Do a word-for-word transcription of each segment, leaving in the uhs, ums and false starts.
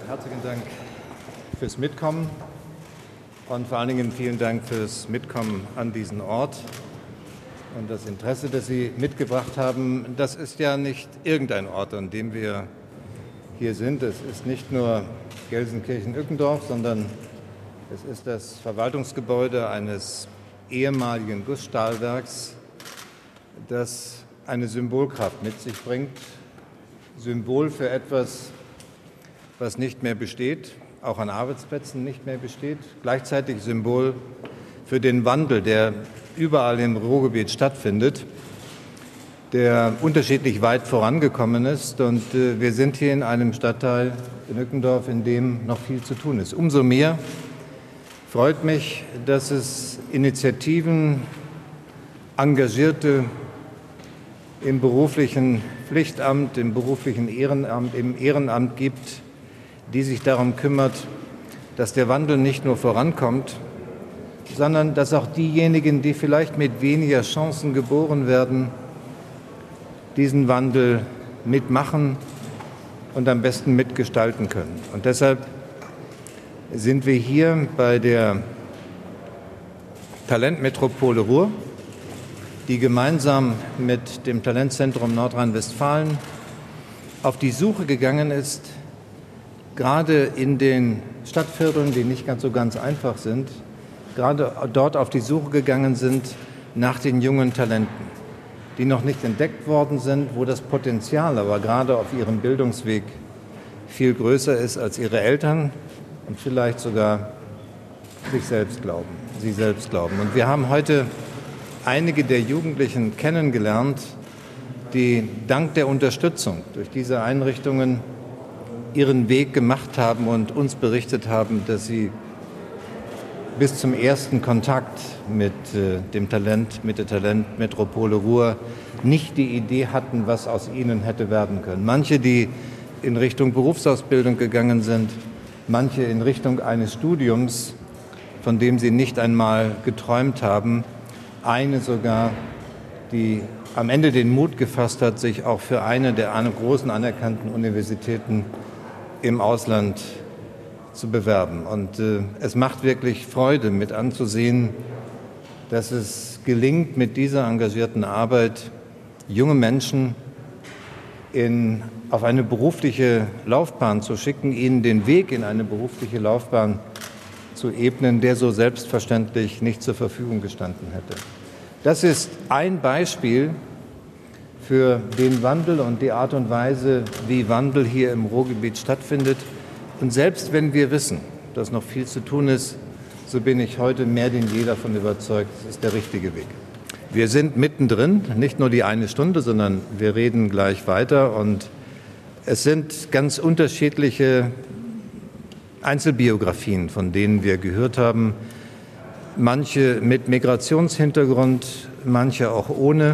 Herzlichen Dank fürs Mitkommen und vor allen Dingen vielen Dank fürs Mitkommen an diesen Ort und das Interesse, das Sie mitgebracht haben. Das ist ja nicht irgendein Ort, an dem wir hier sind. Es ist nicht nur Gelsenkirchen-Ückendorf, sondern es ist das Verwaltungsgebäude eines ehemaligen Gussstahlwerks, das eine Symbolkraft mit sich bringt. Symbol für etwas, was nicht mehr besteht, auch an Arbeitsplätzen nicht mehr besteht. Gleichzeitig Symbol für den Wandel, der überall im Ruhrgebiet stattfindet, der unterschiedlich weit vorangekommen ist. Und äh, wir sind hier in einem Stadtteil in Ückendorf, in dem noch viel zu tun ist. Umso mehr freut mich, dass es Initiativen, Engagierte im beruflichen Pflichtamt, im beruflichen Ehrenamt, im Ehrenamt gibt, die sich darum kümmert, dass der Wandel nicht nur vorankommt, sondern dass auch diejenigen, die vielleicht mit weniger Chancen geboren werden, diesen Wandel mitmachen und am besten mitgestalten können. Und deshalb sind wir hier bei der Talentmetropole Ruhr, die gemeinsam mit dem Talentzentrum Nordrhein-Westfalen auf die Suche gegangen ist, gerade in den Stadtvierteln, die nicht ganz so ganz einfach sind, gerade dort auf die Suche gegangen sind nach den jungen Talenten, die noch nicht entdeckt worden sind, wo das Potenzial aber gerade auf ihrem Bildungsweg viel größer ist als ihre Eltern und vielleicht sogar sich selbst glauben, sie selbst glauben. Und wir haben heute einige der Jugendlichen kennengelernt, die dank der Unterstützung durch diese Einrichtungen ihren Weg gemacht haben und uns berichtet haben, dass sie bis zum ersten Kontakt mit äh, dem Talent, mit der Talentmetropole Ruhr nicht die Idee hatten, was aus ihnen hätte werden können. Manche, die in Richtung Berufsausbildung gegangen sind, manche in Richtung eines Studiums, von dem sie nicht einmal geträumt haben, eine sogar, die am Ende den Mut gefasst hat, sich auch für eine der großen anerkannten Universitäten im Ausland zu bewerben. Und äh, es macht wirklich Freude, mit anzusehen, dass es gelingt, mit dieser engagierten Arbeit junge Menschen in, auf eine berufliche Laufbahn zu schicken, ihnen den Weg in eine berufliche Laufbahn zu ebnen, der so selbstverständlich nicht zur Verfügung gestanden hätte. Das ist ein Beispiel für den Wandel und die Art und Weise, wie Wandel hier im Ruhrgebiet stattfindet. Und selbst wenn wir wissen, dass noch viel zu tun ist, so bin ich heute mehr denn je davon überzeugt, es ist der richtige Weg. Wir sind mittendrin, nicht nur die eine Stunde, sondern wir reden gleich weiter. Und es sind ganz unterschiedliche Einzelbiografien, von denen wir gehört haben. Manche mit Migrationshintergrund, manche auch ohne.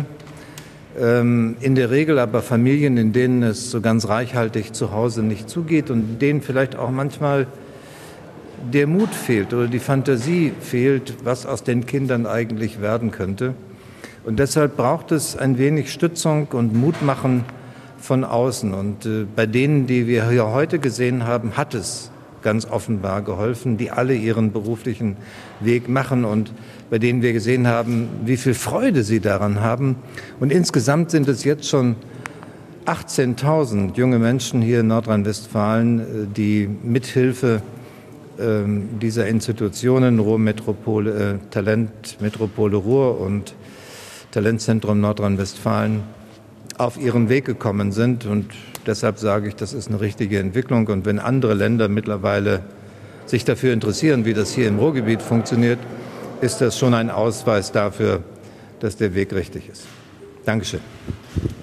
In der Regel aber Familien, in denen es so ganz reichhaltig zu Hause nicht zugeht und denen vielleicht auch manchmal der Mut fehlt oder die Fantasie fehlt, was aus den Kindern eigentlich werden könnte. Und deshalb braucht es ein wenig Stützung und Mutmachen von außen. Und äh, bei denen, die wir hier heute gesehen haben, hat es ganz offenbar geholfen, die alle ihren beruflichen Weg machen und bei denen wir gesehen haben, wie viel Freude sie daran haben. Und insgesamt sind es jetzt schon achtzehntausend junge Menschen hier in Nordrhein-Westfalen, die mithilfe äh, dieser Institutionen, Ruhrmetropole, äh, Talentmetropole Ruhr und Talentzentrum Nordrhein-Westfalen, auf ihren Weg gekommen sind. Und deshalb sage ich, das ist eine richtige Entwicklung. Und wenn andere Länder mittlerweile sich dafür interessieren, wie das hier im Ruhrgebiet funktioniert, ist das schon ein Ausweis dafür, dass der Weg richtig ist. Dankeschön.